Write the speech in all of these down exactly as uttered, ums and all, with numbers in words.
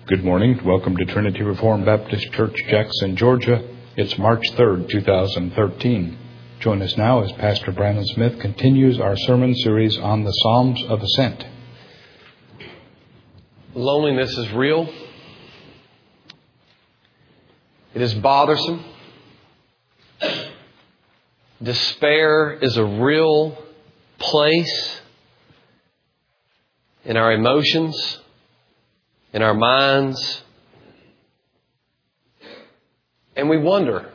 Good morning. Welcome to Trinity Reformed Baptist Church, Jackson, Georgia. It's March third, two thousand thirteen. Join us now as Pastor Brandon Smith continues our sermon series on the Psalms of Ascent. Loneliness is real. It is bothersome. Despair is a real place in our emotions, in our minds. And we wonder,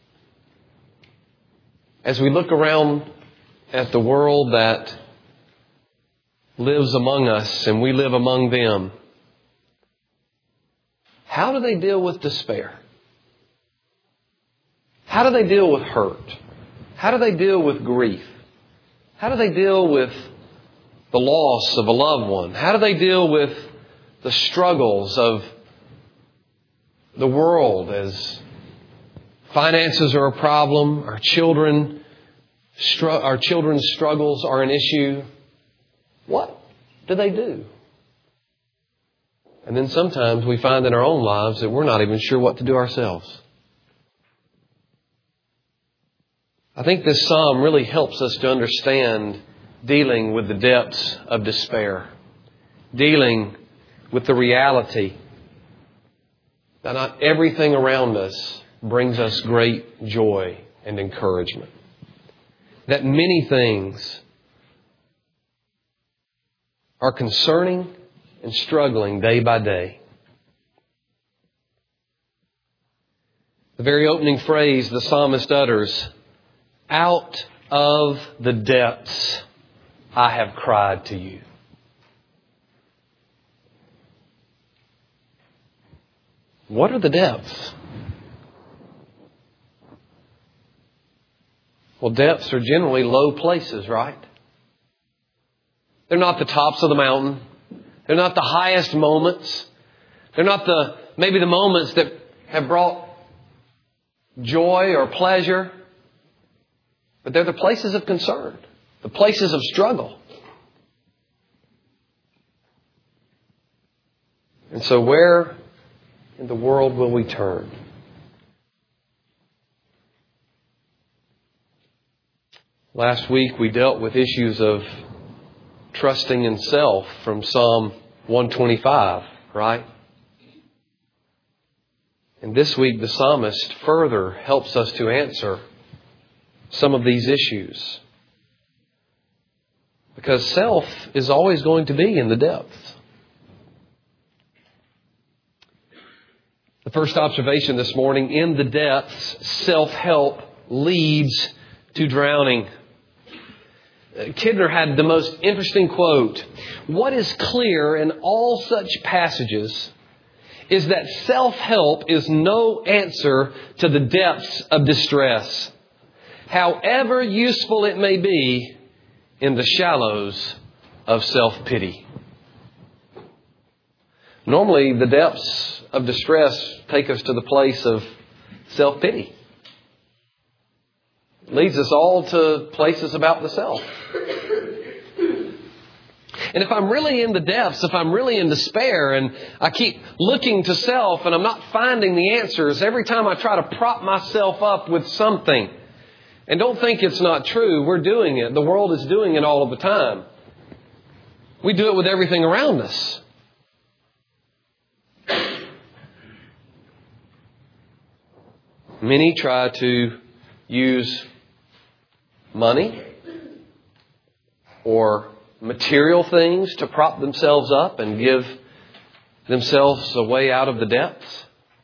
as we look around at the world that lives among us and we live among them, how do they deal with despair? How do they deal with hurt? How do they deal with grief? How do they deal with the loss of a loved one? How do they deal with the struggles of the world as finances are a problem, our children, str- our children's struggles are an issue? What do they do? And then sometimes we find in our own lives that we're not even sure what to do ourselves. I think this psalm really helps us to understand dealing with the depths of despair, dealing with the reality that not everything around us brings us great joy and encouragement. That many things are concerning and struggling day by day. The very opening phrase the psalmist utters, "Out of the depths I have cried to you." What are the depths? Well, depths are generally low places, right? They're not the tops of the mountain. They're not the highest moments. They're not the maybe the moments that have brought joy or pleasure. But they're the places of concern, the places of struggle. And so where in the world will we turn? Last week we dealt with issues of trusting in self from Psalm one twenty-five, right? And this week the psalmist further helps us to answer some of these issues. Because self is always going to be in the depths. The first observation this morning, in the depths, self-help leads to drowning. Kidner had the most interesting quote. What is clear in all such passages is that self-help is no answer to the depths of distress, however useful it may be in the shallows of self-pity. Normally, the depths of distress take us to the place of self-pity. It leads us all to places about the self. And if I'm really in the depths, if I'm really in despair and I keep looking to self and I'm not finding the answers, every time I try to prop myself up with something, and don't think it's not true, we're doing it. The world is doing it all of the time. We do it with everything around us. Many try to use money or material things to prop themselves up and give themselves a way out of the depths.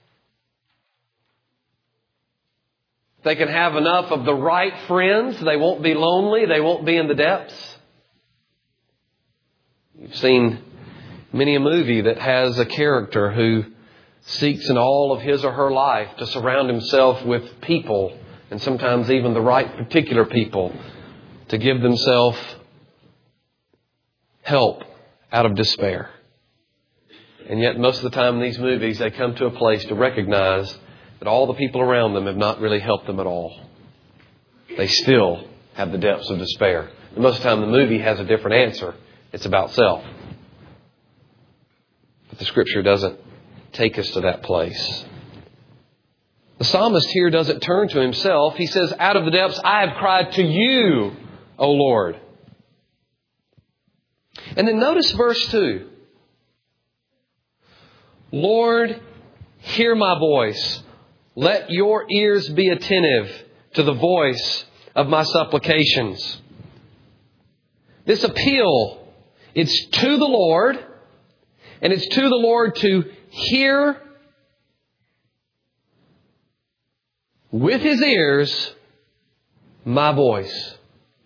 If they can have enough of the right friends, they won't be lonely, they won't be in the depths. You've seen many a movie that has a character who seeks in all of his or her life to surround himself with people, and sometimes even the right particular people, to give themselves help out of despair. And yet most of the time in these movies they come to a place to recognize that all the people around them have not really helped them at all. They still have the depths of despair. And most of the time the movie has a different answer. It's about self. But the Scripture doesn't take us to that place. The psalmist here doesn't turn to himself. He says, out of the depths, I have cried to you, O Lord. And then notice verse two. Lord, hear my voice. Let your ears be attentive to the voice of my supplications. This appeal, it's to the Lord, and it's to the Lord to hear with His ears my voice.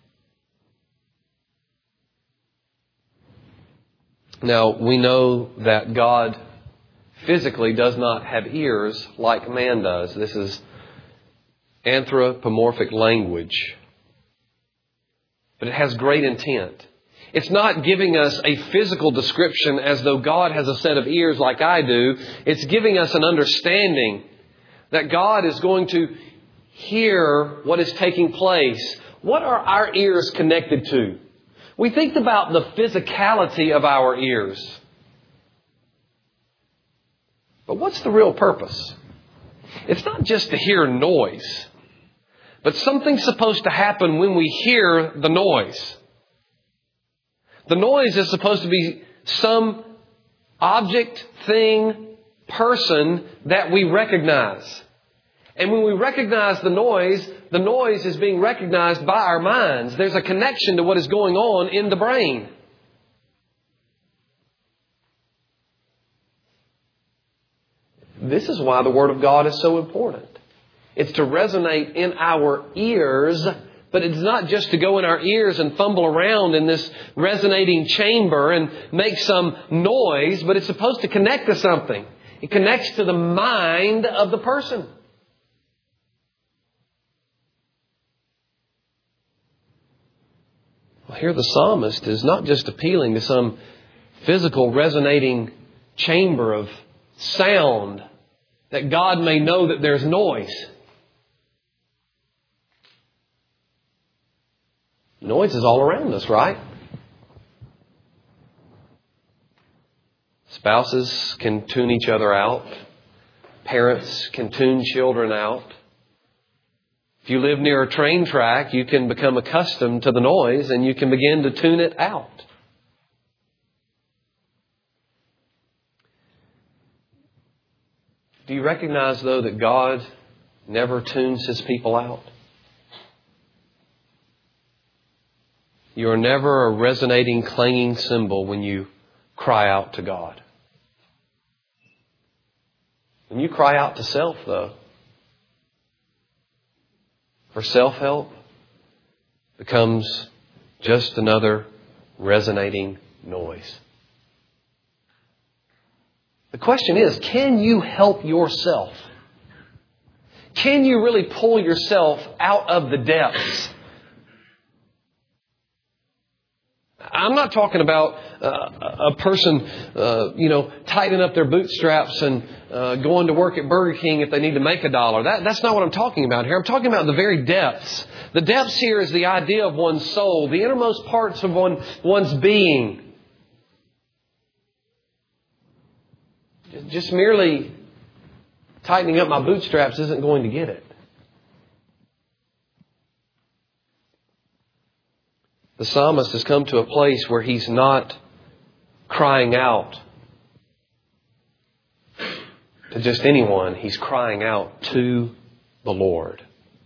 Now, we know that God physically does not have ears like man does. This is anthropomorphic language. But it has great intent. It's not giving us a physical description as though God has a set of ears like I do. It's giving us an understanding that God is going to hear what is taking place. What are our ears connected to? We think about the physicality of our ears. But what's the real purpose? It's not just to hear noise. But something's supposed to happen when we hear the noise. The noise is supposed to be some object, thing, person that we recognize. And when we recognize the noise, the noise is being recognized by our minds. There's a connection to what is going on in the brain. This is why the Word of God is so important. It's to resonate in our ears, but it's not just to go in our ears and fumble around in this resonating chamber and make some noise, but it's supposed to connect to something. It connects to the mind of the person. Well, here the psalmist is not just appealing to some physical resonating chamber of sound that God may know that there's noise. Noise is all around us, right? Spouses can tune each other out. Parents can tune children out. If you live near a train track, you can become accustomed to the noise and you can begin to tune it out. Do you recognize, though, that God never tunes His people out? You are never a resonating, clanging cymbal when you cry out to God. When you cry out to self, though, for self-help, becomes just another resonating noise. The question is, can you help yourself? Can you really pull yourself out of the depths? I'm not talking about uh, a person, uh, you know, tightening up their bootstraps and uh, going to work at Burger King if they need to make a dollar. That, that's not what I'm talking about here. I'm talking about the very depths. The depths here is the idea of one's soul, the innermost parts of one, one's being. Just merely tightening up my bootstraps isn't going to get it. The psalmist has come to a place where he's not crying out to just anyone. He's crying out to the Lord.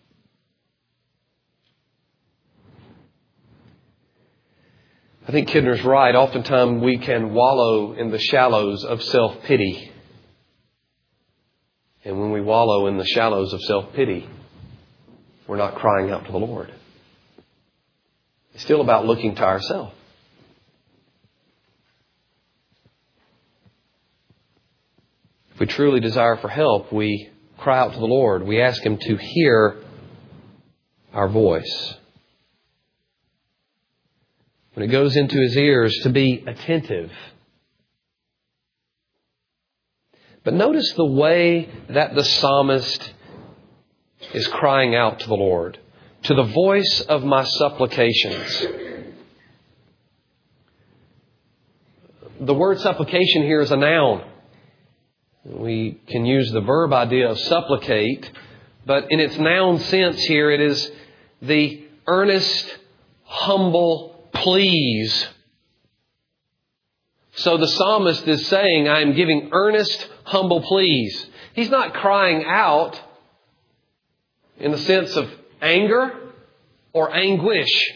I think Kidner's right. Oftentimes we can wallow in the shallows of self-pity. And when we wallow in the shallows of self-pity, we're not crying out to the Lord. It's still about looking to ourselves. If we truly desire for help, we cry out to the Lord. We ask Him to hear our voice. When it goes into His ears, to be attentive. But notice the way that the psalmist is crying out to the Lord. To the voice of my supplications. The word supplication here is a noun. We can use the verb idea of supplicate, but in its noun sense here, it is the earnest, humble pleas. So the psalmist is saying, I am giving earnest, humble pleas. He's not crying out in the sense of anger or anguish.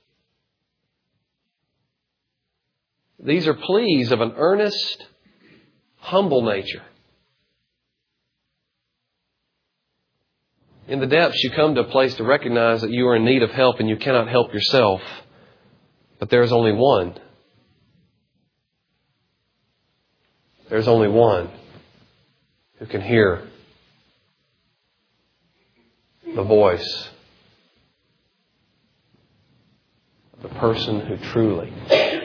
These are pleas of an earnest, humble nature. In the depths, you come to a place to recognize that you are in need of help and you cannot help yourself. But there is only one. There's only one who can hear the voice of the person who truly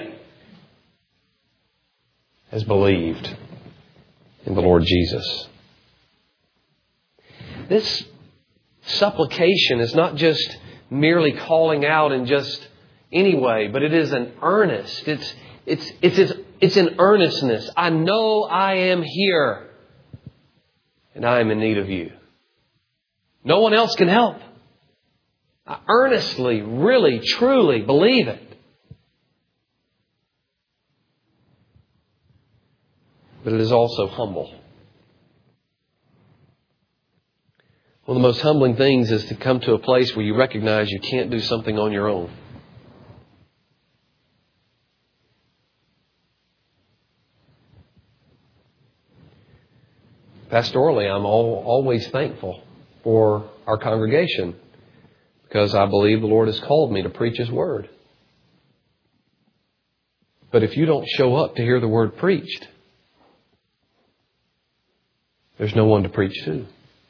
has believed in the Lord Jesus. This supplication is not just merely calling out in just any way, but it is an earnest. It's it's it's it's an earnestness. I know I am here, and I am in need of you. No one else can help. I earnestly, really, truly believe it. But it is also humble. One of the most humbling things is to come to a place where you recognize you can't do something on your own. Pastorally, I'm all, always thankful for our congregation because I believe the Lord has called me to preach His Word. But if you don't show up to hear the Word preached, there's no one to preach to.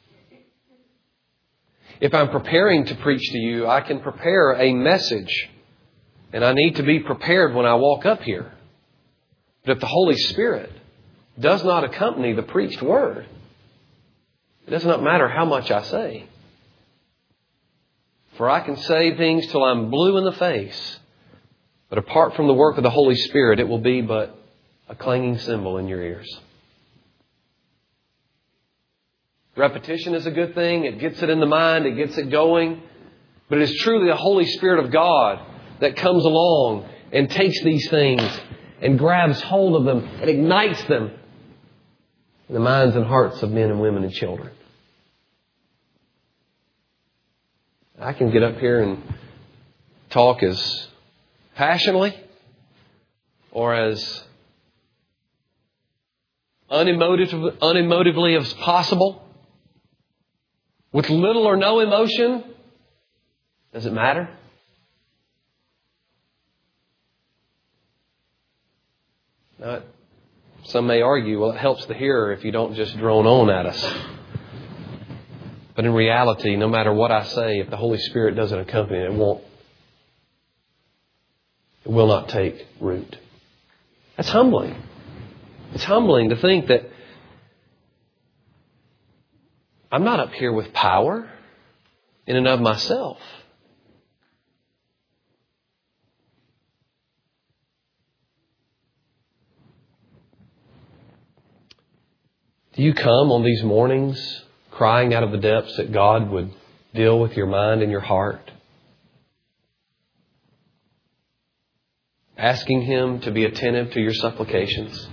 If I'm preparing to preach to you, I can prepare a message. And I need to be prepared when I walk up here. But if the Holy Spirit does not accompany the preached word, it does not matter how much I say. For I can say things till I'm blue in the face. But apart from the work of the Holy Spirit, it will be but a clanging cymbal in your ears. Repetition is a good thing. It gets it in the mind. It gets it going. But it is truly the Holy Spirit of God that comes along and takes these things and grabs hold of them and ignites them in the minds and hearts of men and women and children. I can get up here and talk as passionately or as unemotive, unemotively as possible. With little or no emotion. Does it matter? Now, some may argue, well, it helps the hearer if you don't just drone on at us. But in reality, no matter what I say, if the Holy Spirit doesn't accompany it, it won't. It will not take root. That's humbling. It's humbling to think that I'm not up here with power in and of myself. Do you come on these mornings crying out of the depths that God would deal with your mind and your heart? Asking Him to be attentive to your supplications?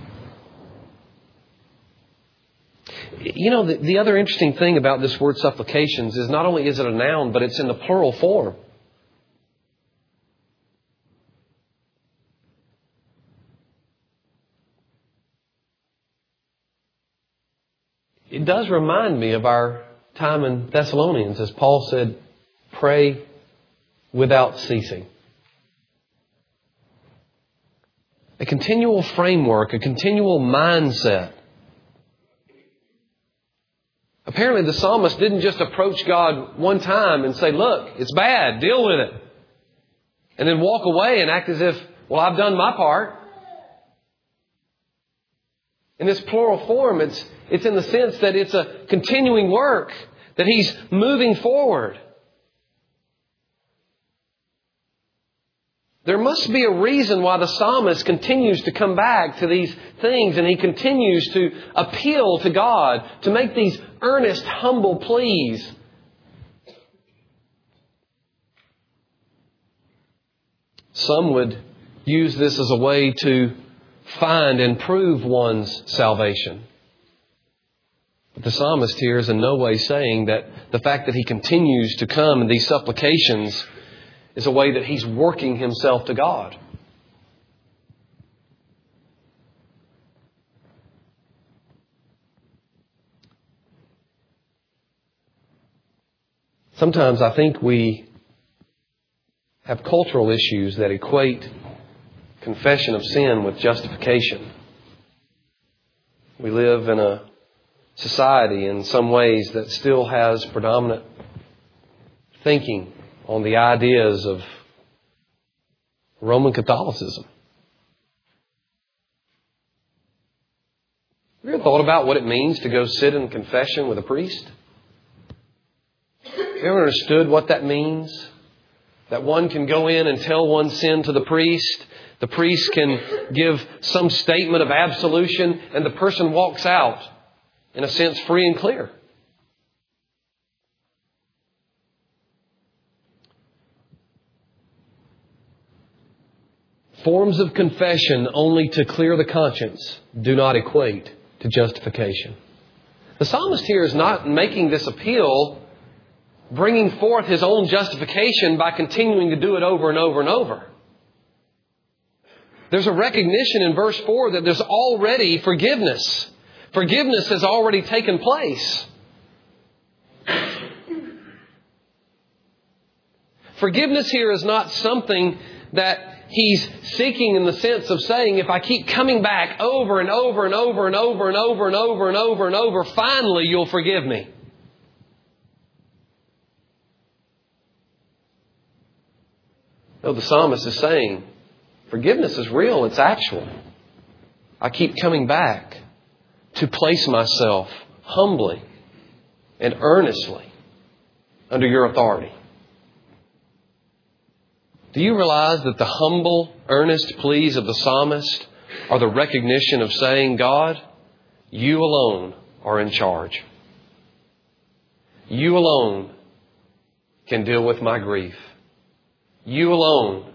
You know, the, the other interesting thing about this word supplications is not only is it a noun, but it's in the plural form. It does remind me of our time in Thessalonians, as Paul said, pray without ceasing. A continual framework, a continual mindset. Apparently the psalmist didn't just approach God one time and say, look, it's bad, deal with it. And then walk away and act as if, well, I've done my part. In this plural form, it's, it's in the sense that it's a continuing work, that he's moving forward. There must be a reason why the psalmist continues to come back to these things and he continues to appeal to God, to make these earnest, humble pleas. Some would use this as a way to find and prove one's salvation. But the psalmist here is in no way saying that the fact that he continues to come in these supplications is a way that he's working himself to God. Sometimes I think we have cultural issues that equate confession of sin with justification. We live in a society in some ways that still has predominant thinking on the ideas of Roman Catholicism. Have you ever thought about what it means to go sit in confession with a priest? Have you ever understood what that means? That one can go in and tell one's sin to the priest. The priest can give some statement of absolution and the person walks out, in a sense, free and clear. Forms of confession only to clear the conscience do not equate to justification. The psalmist here is not making this appeal, bringing forth his own justification by continuing to do it over and over and over. There's a recognition in verse four that there's already forgiveness. Forgiveness has already taken place. Forgiveness here is not something that he's seeking in the sense of saying, if I keep coming back over and over and over and over and over and over and over and over, finally you'll forgive me. No, the psalmist is saying, forgiveness is real, it's actual. I keep coming back to place myself humbly and earnestly under your authority. Do you realize that the humble, earnest pleas of the psalmist are the recognition of saying, God, you alone are in charge. You alone can deal with my grief. You alone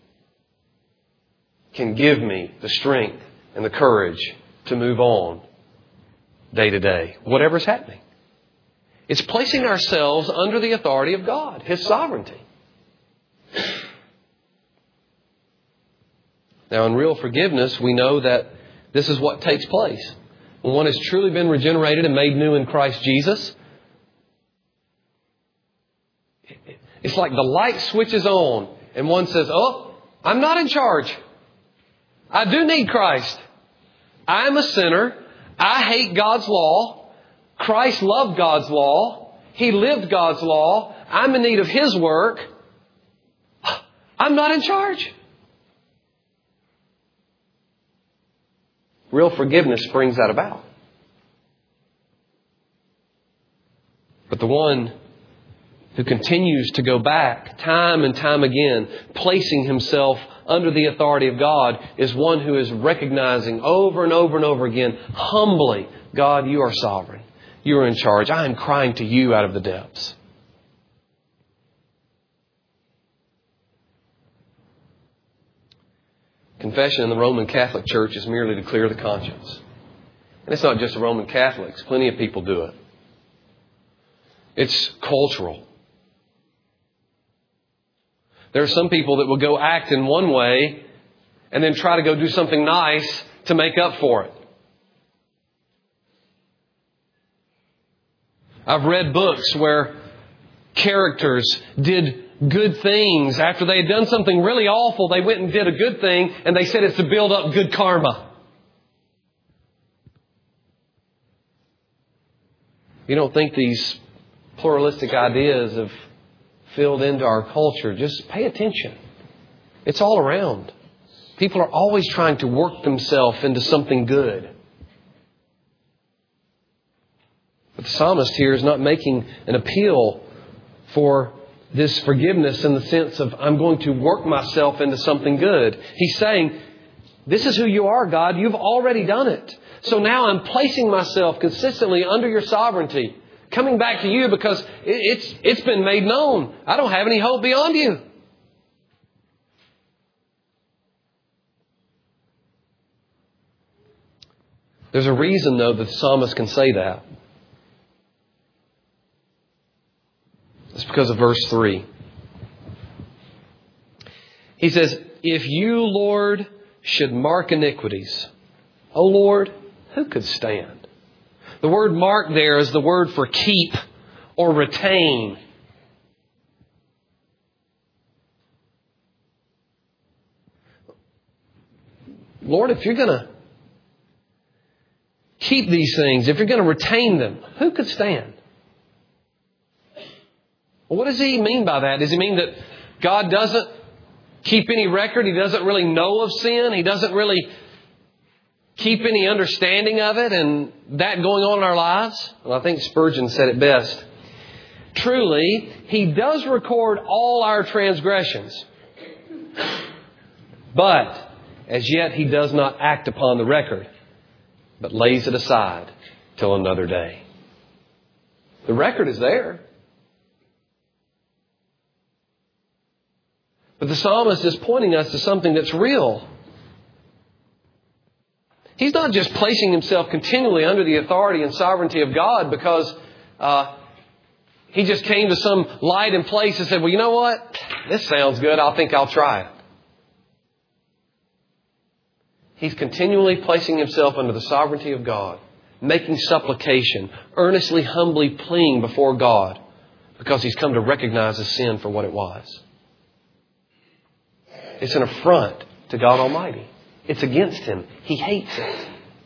can give me the strength and the courage to move on day to day, whatever's happening. It's placing ourselves under the authority of God, His sovereignty. Now, in real forgiveness, we know that this is what takes place. When one has truly been regenerated and made new in Christ Jesus, it's like the light switches on and one says, oh, I'm not in charge. I do need Christ. I'm a sinner. I hate God's law. Christ loved God's law. He lived God's law. I'm in need of His work. I'm not in charge. Real forgiveness brings that about. But the one who continues to go back time and time again, placing himself under the authority of God, is one who is recognizing over and over and over again, humbly, God, you are sovereign. You are in charge. I am crying to you out of the depths. Confession in the Roman Catholic Church is merely to clear the conscience. And it's not just the Roman Catholics. Plenty of people do it. It's cultural. There are some people that will go act in one way and then try to go do something nice to make up for it. I've read books where characters did good things. After they had done something really awful, they went and did a good thing, and they said it's to build up good karma. You don't think these pluralistic ideas have filled into our culture? Just pay attention. It's all around. People are always trying to work themselves into something good. But the psalmist here is not making an appeal for this forgiveness in the sense of I'm going to work myself into something good. He's saying, this is who you are, God. You've already done it. So now I'm placing myself consistently under your sovereignty, coming back to you because it's, it's been made known. I don't have any hope beyond you. There's a reason, though, that the psalmist can say that. It's because of verse three. He says, if you, Lord, should mark iniquities, O Lord, who could stand? The word mark there is the word for keep or retain. Lord, if you're going to keep these things, if you're going to retain them, who could stand? Well, what does he mean by that? Does he mean that God doesn't keep any record? He doesn't really know of sin? He doesn't really keep any understanding of it and that going on in our lives? Well, I think Spurgeon said it best. Truly, He does record all our transgressions. But as yet He does not act upon the record, but lays it aside till another day. The record is there. But the psalmist is pointing us to something that's real. He's not just placing himself continually under the authority and sovereignty of God because uh, he just came to some light and place and said, well, you know what? This sounds good. I think I'll try it. He's continually placing himself under the sovereignty of God, making supplication, earnestly, humbly pleading before God because he's come to recognize his sin for what it was. It's an affront to God Almighty. It's against Him. He hates it.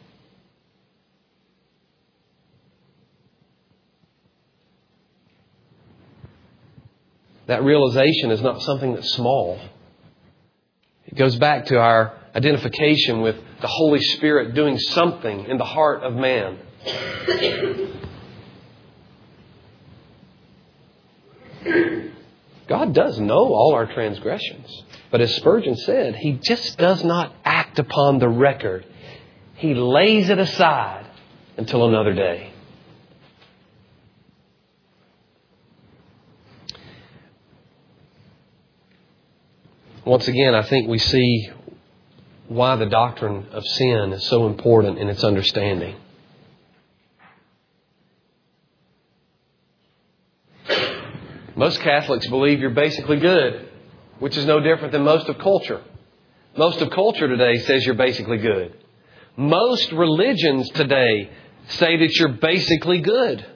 That realization is not something that's small. It goes back to our identification with the Holy Spirit doing something in the heart of man. God does know all our transgressions. But as Spurgeon said, He just does not act upon the record. He lays it aside until another day. Once again, I think we see why the doctrine of sin is so important in its understanding. Most Catholics believe you're basically good, which is no different than most of culture. Most of culture today says you're basically good. Most religions today say that you're basically good.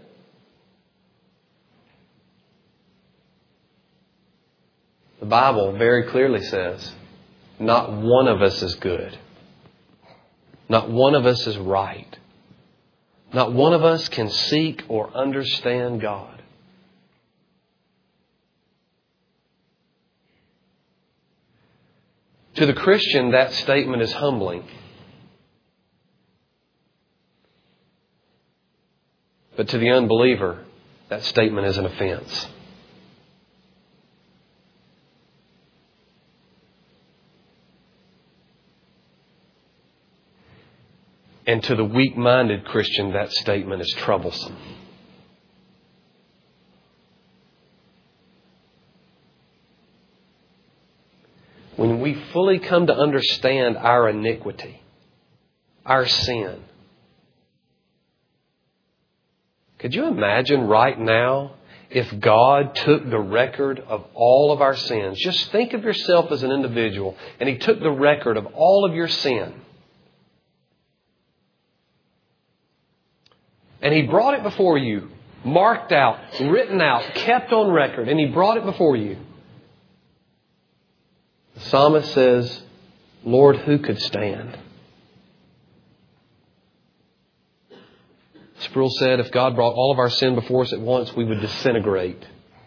The Bible very clearly says, not one of us is good. Not one of us is right. Not one of us can seek or understand God. To the Christian, that statement is humbling. But to the unbeliever, that statement is an offense. And to the weak-minded Christian, that statement is troublesome. When we fully come to understand our iniquity, our sin, could you imagine right now if God took the record of all of our sins? Just think of yourself as an individual and He took the record of all of your sin. And He brought it before you, marked out, written out, kept on record, and He brought it before you. The psalmist says, Lord, who could stand? Sproul said, if God brought all of our sin before us at once, we would disintegrate.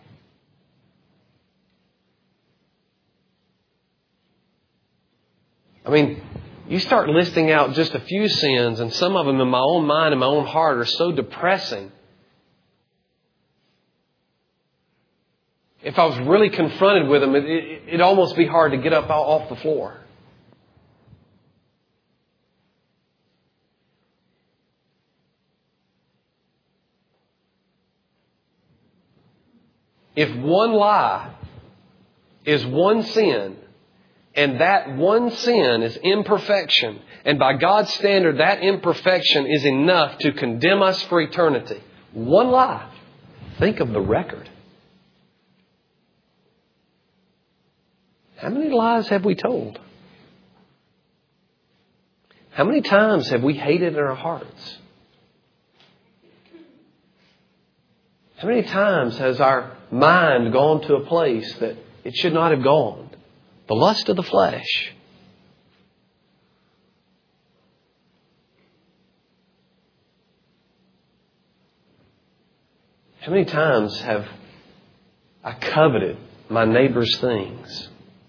I mean, you start listing out just a few sins, and some of them in my own mind and my own heart are so depressing. if I was really confronted with them, it, it, it'd almost be hard to get up off the floor. If one lie is one sin, and that one sin is imperfection, and by God's standard that imperfection is enough to condemn us for eternity, one lie, think of the record. How many lies have we told? How many times have we hated in our hearts? How many times has our mind gone to a place that it should not have gone? The lust of the flesh. How many times have I coveted my neighbor's things?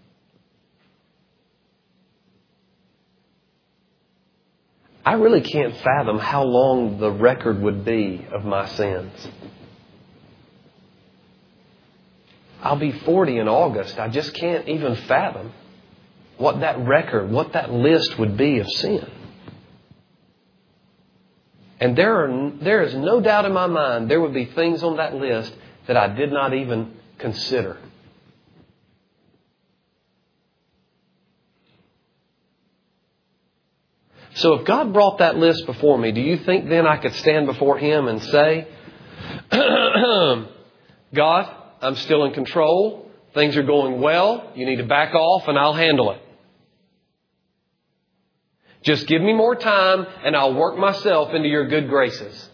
I really can't fathom how long the record would be of my sins. I'll be forty in August. I just can't even fathom what that record, what that list would be of sin. And there are, there is no doubt in my mind there would be things on that list that I did not even consider. So if God brought that list before me, do you think then I could stand before Him and say, God, I'm still in control. Things are going well. You need to back off and I'll handle it. Just give me more time and I'll work myself into your good graces.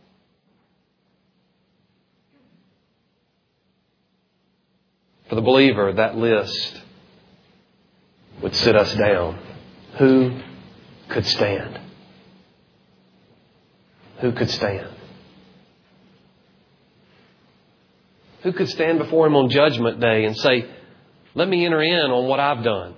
For the believer, that list would sit us down. Who could stand? Who could stand? Who could stand before Him on Judgment Day and say, let me enter in on what I've done?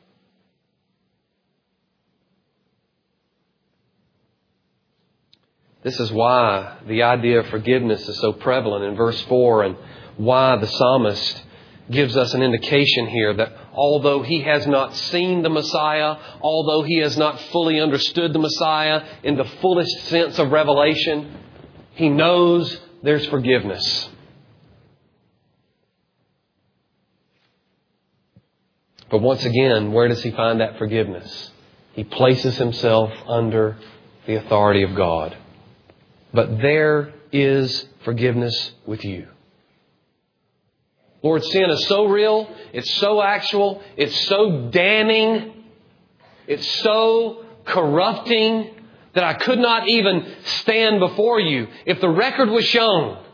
This is why the idea of forgiveness is so prevalent in verse four, and why the psalmist gives us an indication here that although he has not seen the Messiah, although he has not fully understood the Messiah in the fullest sense of revelation, he knows there's forgiveness. But once again, where does he find that forgiveness? He places himself under the authority of God. But there is forgiveness with you. Lord, sin is so real, it's so actual, it's so damning, it's so corrupting that I could not even stand before you if the record was shown.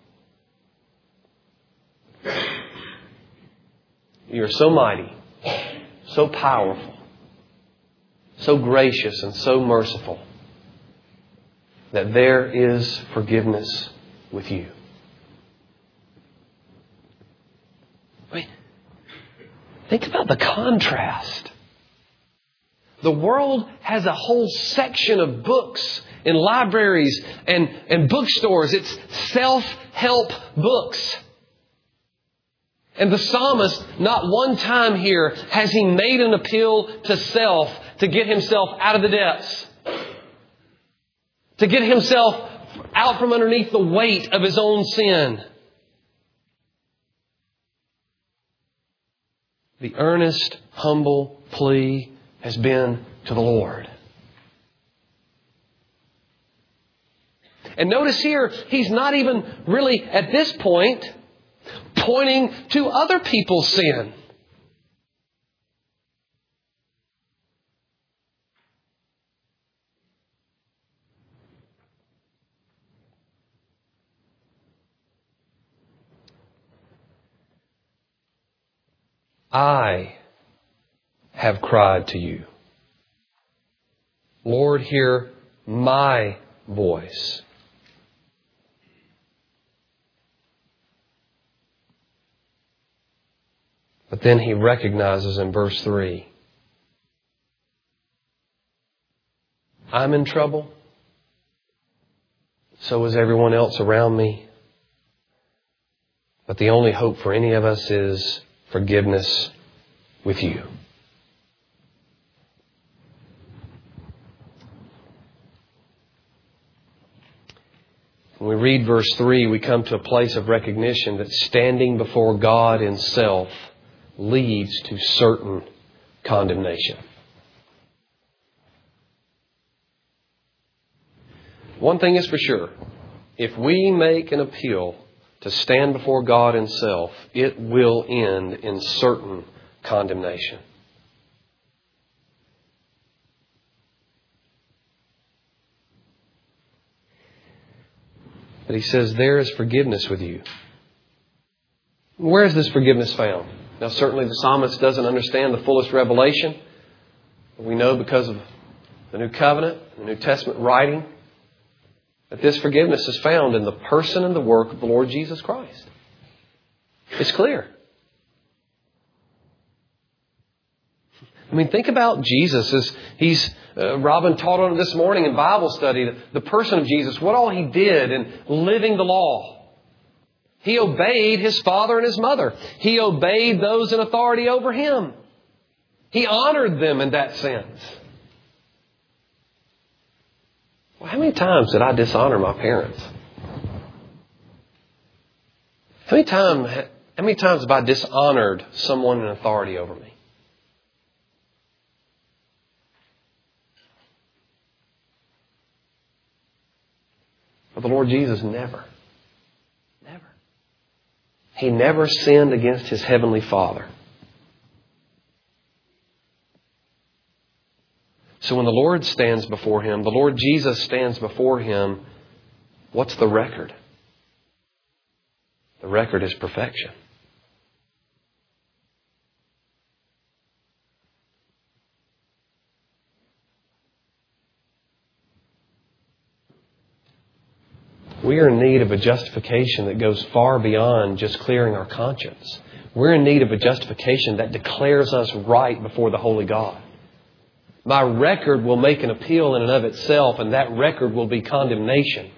You are so mighty, so powerful, so gracious and so merciful that there is forgiveness with you. Wait, think about the contrast. The world has a whole section of books in libraries and, and bookstores. It's self-help books. And the psalmist, not one time here has he made an appeal to self to get himself out of the depths. To get himself out from underneath the weight of his own sin. The earnest, humble plea has been to the Lord. And notice here, he's not even really at this point pointing to other people's sin. I have cried to you. Lord, hear my voice. But then he recognizes in verse three, I'm in trouble. So is everyone else around me. But the only hope for any of us is forgiveness with you. When we read verse three, we come to a place of recognition that standing before God in self leads to certain condemnation. One thing is for sure. If we make an appeal to stand before God in self, it will end in certain condemnation. But he says, there is forgiveness with you. Where is this forgiveness found? Now, certainly the psalmist doesn't understand the fullest revelation. We know because of the New Covenant, the New Testament writing, that this forgiveness is found in the person and the work of the Lord Jesus Christ. It's clear. I mean, think about Jesus as he's, uh, Robin taught on it this morning in Bible study, the, the person of Jesus, what all he did in living the law. He obeyed his father and his mother. He obeyed those in authority over him. He honored them in that sense. Well, how many times did I dishonor my parents? How many times, how many times have I dishonored someone in authority over me? But the Lord Jesus never. Never. He never sinned against His Heavenly Father. So when the Lord stands before Him, the Lord Jesus stands before Him, what's the record? The record is perfection. We are in need of a justification that goes far beyond just clearing our conscience. We're in need of a justification that declares us right before the holy God. My record will make an appeal in and of itself, and that record will be condemnation.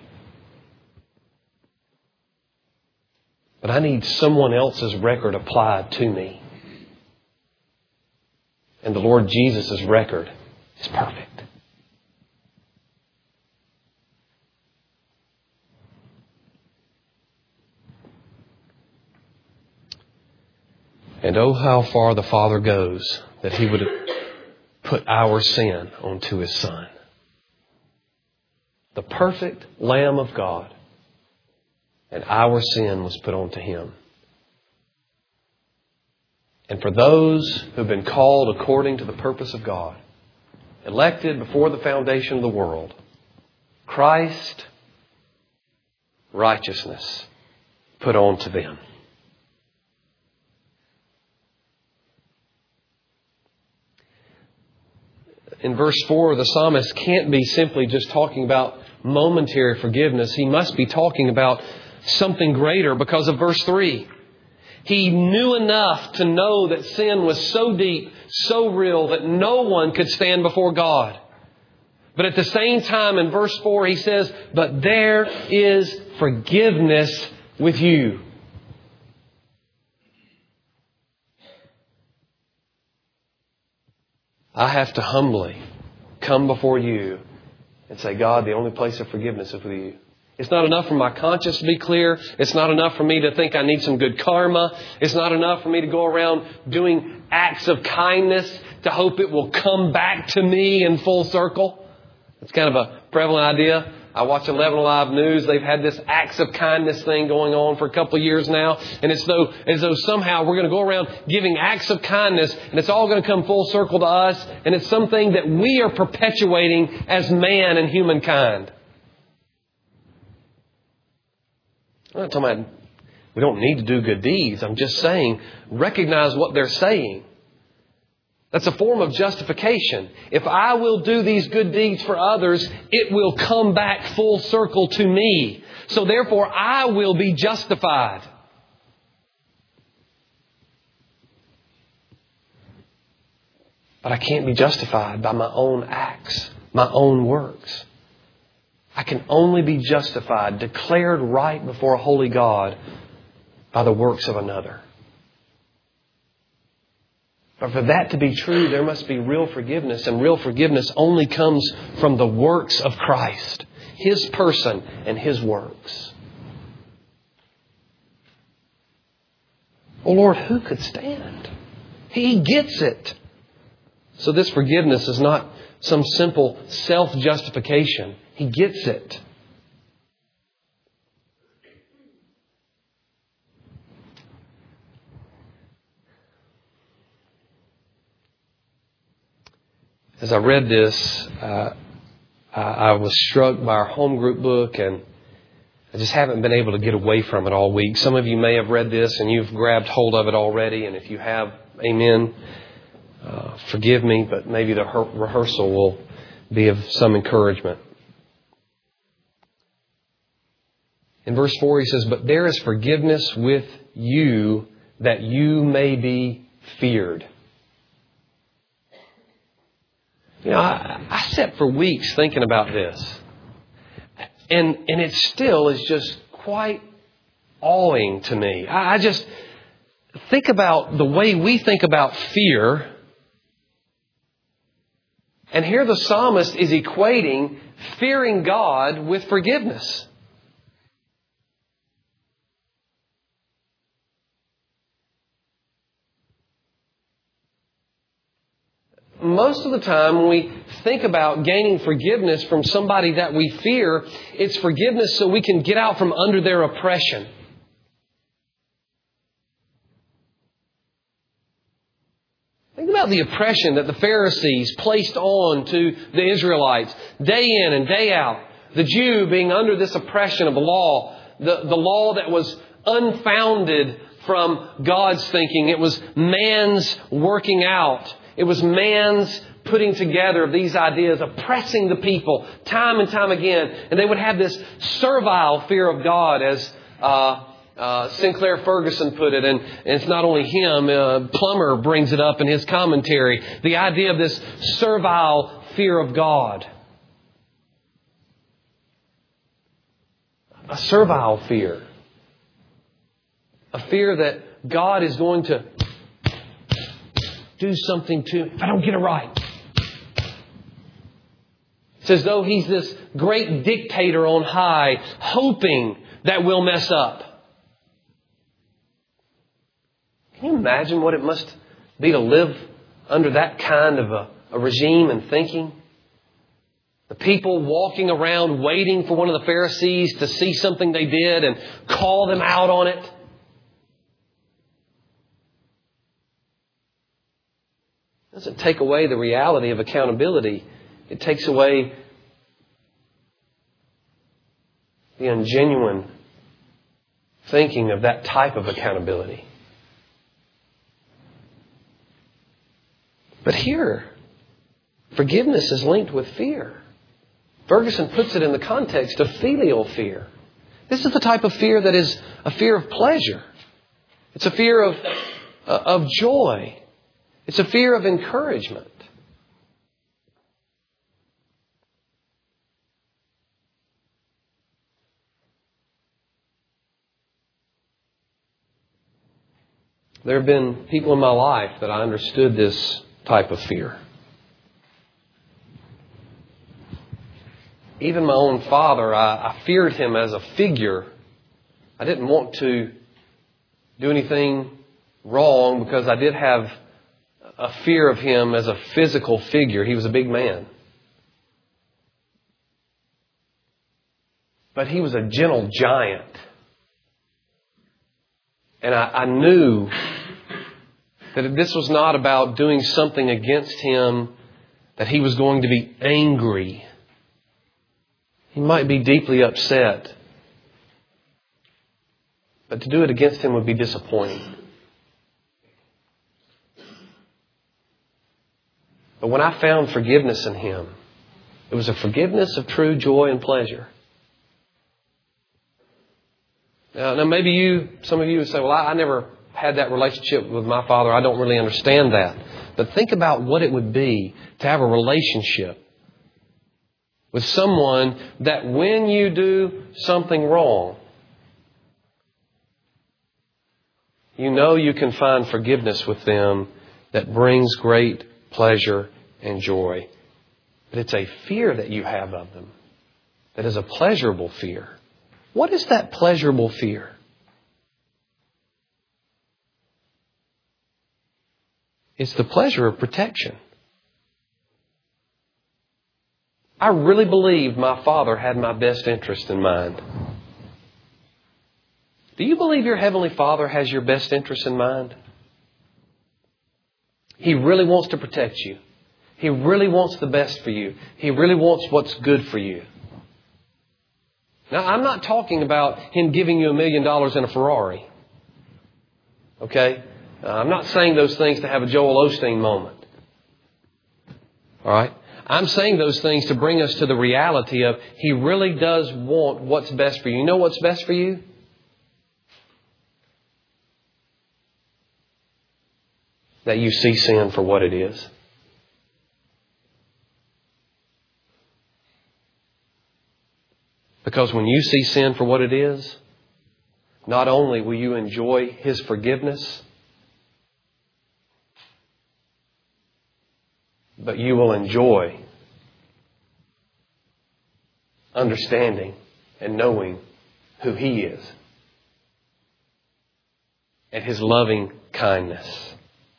But I need someone else's record applied to me. And the Lord Jesus' record is perfect. And oh, how far the Father goes that He would put our sin onto His Son. The perfect Lamb of God. And our sin was put onto Him. And for those who have been called according to the purpose of God, elected before the foundation of the world, Christ, righteousness, put onto them. In verse four, the psalmist can't be simply just talking about momentary forgiveness. He must be talking about something greater because of verse three. He knew enough to know that sin was so deep, so real, that no one could stand before God. But at the same time, in verse four, he says, but there is forgiveness with you. I have to humbly come before you and say, God, the only place of forgiveness is with you. It's not enough for my conscience to be clear. It's not enough for me to think I need some good karma. It's not enough for me to go around doing acts of kindness to hope it will come back to me in full circle. It's kind of a prevalent idea. I watch eleven Alive News. They've had this acts of kindness thing going on for a couple of years now. And it's though, as though somehow we're going to go around giving acts of kindness and it's all going to come full circle to us. And it's something that we are perpetuating as man and humankind. I'm not talking about we don't need to do good deeds. I'm just saying recognize what they're saying. That's a form of justification. If I will do these good deeds for others, it will come back full circle to me. So therefore, I will be justified. But I can't be justified by my own acts, my own works. I can only be justified, declared right before a holy God by the works of another. But for that to be true, there must be real forgiveness. And real forgiveness only comes from the works of Christ. His person and His works. Oh Lord, who could stand? He gets it. So this forgiveness is not some simple self-justification. He gets it. As I read this, uh, I was struck by our home group book, and I just haven't been able to get away from it all week. Some of you may have read this and you've grabbed hold of it already, and if you have, amen, uh, forgive me, but maybe the her- rehearsal will be of some encouragement. In verse four he says, "But there is forgiveness with you, that you may be feared." You know, I, I sat for weeks thinking about this. And and it still is just quite awing to me. I, I just think about the way we think about fear. And here the psalmist is equating fearing God with forgiveness. Most of the time when we think about gaining forgiveness from somebody that we fear, it's forgiveness so we can get out from under their oppression. Think about the oppression that the Pharisees placed on to the Israelites day in and day out. The Jew being under this oppression of the law, the, the law that was unfounded from God's thinking. It was man's working out. It was man's putting together of these ideas, oppressing the people time and time again. And they would have this servile fear of God, as uh, uh, Sinclair Ferguson put it. And, and it's not only him. Uh, Plummer brings it up in his commentary. The idea of this servile fear of God. A servile fear. A fear that God is going to do something to me if I don't get it right. It's as though He's this great dictator on high, hoping that we'll mess up. Can you imagine what it must be to live under that kind of a, a regime and thinking? The people walking around waiting for one of the Pharisees to see something they did and call them out on it. It doesn't take away the reality of accountability. It takes away the ungenuine thinking of that type of accountability. But here, forgiveness is linked with fear. Ferguson puts it in the context of filial fear. This is the type of fear that is a fear of pleasure. It's a fear of, uh, of joy. It's a fear of encouragement. There have been people in my life that I understood this type of fear. Even my own father, I, I feared him as a figure. I didn't want to do anything wrong because I did have a fear of him as a physical figure. He was a big man. But he was a gentle giant. And I, I knew that this was not about doing something against him, that he was going to be angry. He might be deeply upset. But to do it against him would be disappointing. But when I found forgiveness in him, it was a forgiveness of true joy and pleasure. Now, now maybe you, some of you would say, well, I, I never had that relationship with my father. I don't really understand that. But think about what it would be to have a relationship with someone that when you do something wrong, You know you can find forgiveness with them that brings great pleasure and joy. But it's a fear that you have of them that is a pleasurable fear. What is that pleasurable fear? It's the pleasure of protection. I really believed my Father had my best interest in mind. Do you believe your Heavenly Father has your best interest in mind? He really wants to protect you. He really wants the best for you. He really wants what's good for you. Now, I'm not talking about Him giving you a million dollars in a Ferrari. Okay? Uh, I'm not saying those things to have a Joel Osteen moment. All right? I'm saying those things to bring us to the reality of He really does want what's best for you. You know what's best for you? That you see sin for what it is. Because when you see sin for what it is, not only will you enjoy His forgiveness, but you will enjoy understanding and knowing who He is and His loving kindness.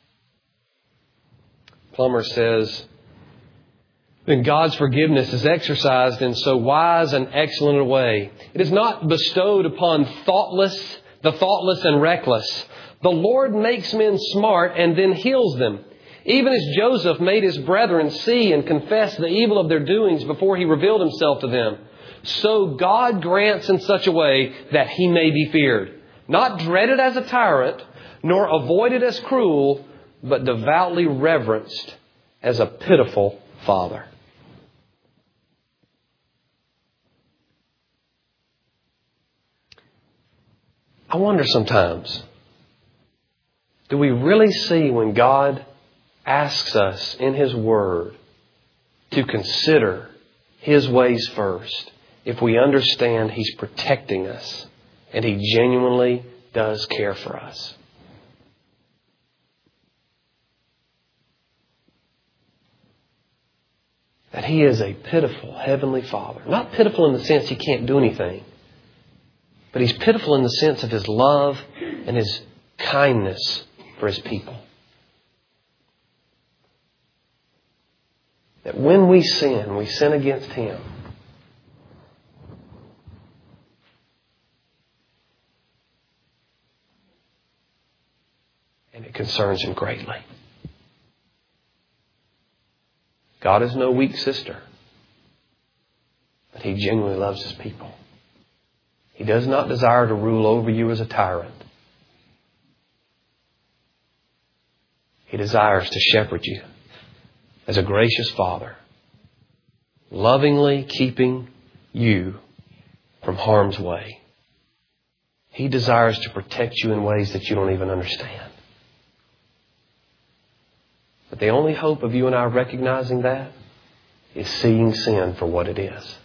Plummer says, when God's forgiveness is exercised in so wise and excellent a way, it is not bestowed upon thoughtless, the thoughtless and reckless. The Lord makes men smart and then heals them. Even as Joseph made his brethren see and confess the evil of their doings before he revealed Himself to them, so God grants in such a way that He may be feared, not dreaded as a tyrant, nor avoided as cruel, but devoutly reverenced as a pitiful Father. I wonder sometimes, do we really see when God asks us in His Word to consider His ways first, if we understand He's protecting us and He genuinely does care for us? That He is a pitiful Heavenly Father. Not pitiful in the sense He can't do anything, but He's pitiful in the sense of His love and His kindness for His people. That when we sin, we sin against Him. And it concerns Him greatly. God is no weak sister, but He genuinely loves His people. He does not desire to rule over you as a tyrant. He desires to shepherd you as a gracious Father, lovingly keeping you from harm's way. He desires to protect you in ways that you don't even understand. But the only hope of you and I recognizing that is seeing sin for what it is.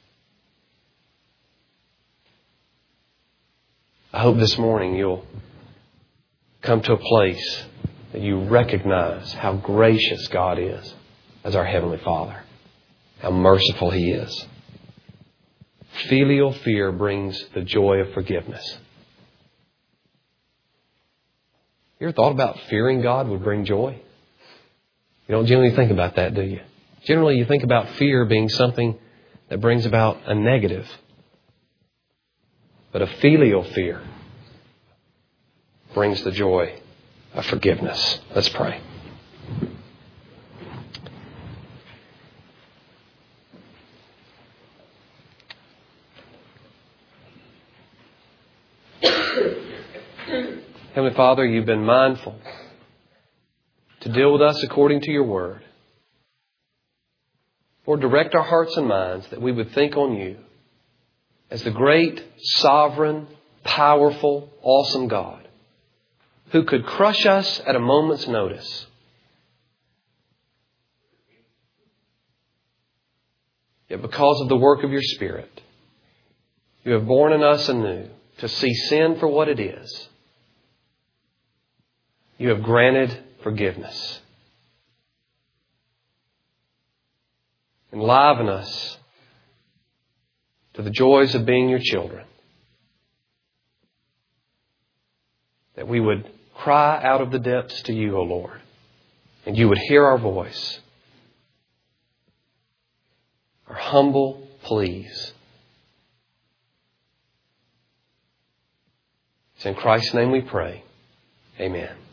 I hope this morning you'll come to a place that you recognize how gracious God is as our Heavenly Father, how merciful He is. Filial fear brings the joy of forgiveness. You ever thought about fearing God would bring joy? You don't generally think about that, do you? Generally, you think about fear being something that brings about a negative. But a filial fear brings the joy of forgiveness. Let's pray. Heavenly Father, You've been mindful to deal with us according to Your Word. Lord, direct our hearts and minds that we would think on You as the great, sovereign, powerful, awesome God who could crush us at a moment's notice. Yet because of the work of Your Spirit, You have born in us anew to see sin for what it is You have granted forgiveness. Enliven us to the joys of being your children. That we would cry out of the depths to you, O Lord, and you would hear our voice. Our humble pleas. It's in Christ's name we pray. Amen.